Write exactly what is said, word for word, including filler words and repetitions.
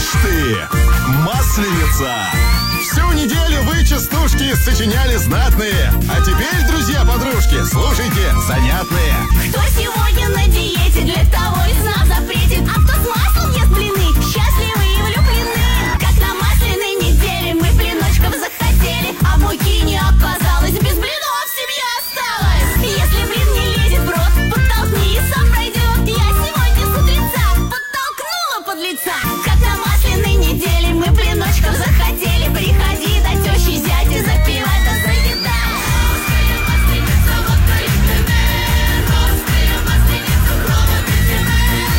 ты, Масленица! Всю неделю вы частушки сочиняли знатные. А теперь, друзья-подружки, слушайте занятные. Кто сегодня